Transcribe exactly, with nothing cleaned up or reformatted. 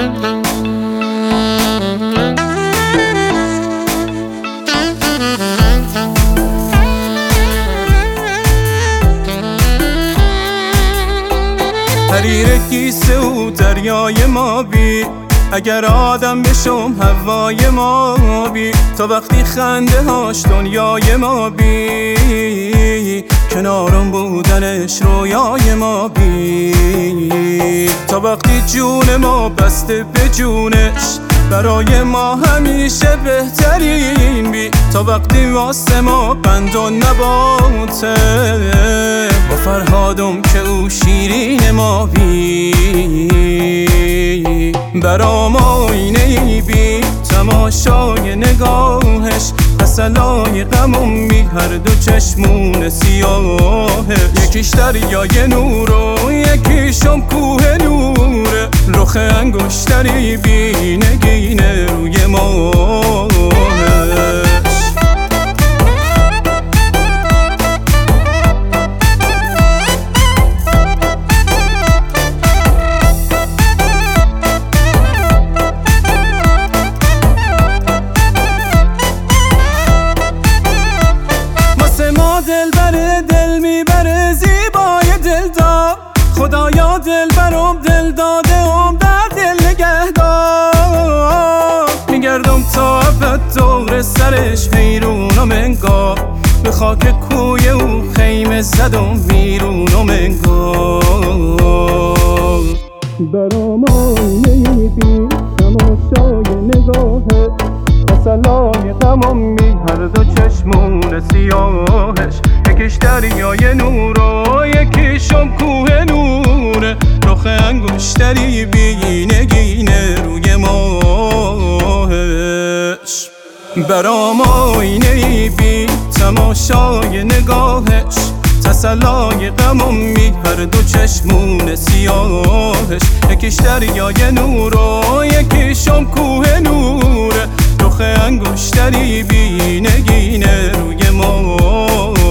حریر کیسه و دریای ما بی، اگر آدم بشم هوای ما بی، تا وقتی خنده هاش دنیای ما بی، کنارم بودنش رویای ما بی، تا وقتی جون ما بسته به جونش برای ما همیشه بهترین بی، تا وقتی واسه ما بند و نباته با فرهادم که او شیرین ما بی، برام آینه بی تماشای نگاهش، تسلای غمم بی هر دو چشمون سیاهه، یکیش دریای نور و یکیشم کوه نوره، رخ انگشتری بی نگینه روی ماهش. دل بره دل میبره زیبای دلدار، خدایا دل برم دل داده ام در دل نگهدار، میگردم تا ابد دور سرش حیرونم انگار، به خاک کوی او خیمه زدم ویرونم انگار، برام آینه بی تماشای نگاهه، تسلای غمم بی هر دو چشمون سیاهش، یکیش دریای نور و یکیشم کوه نوره، رخ انگشتری بی نگینه روی ماهش، برام آینه بی تماشای نگاهش، تسلای غمم بی هر دو چشمون سیاهش، یکیش دریای نور و یکیشم کوه نوره، رخ انگشتری بی نگینه روی ما.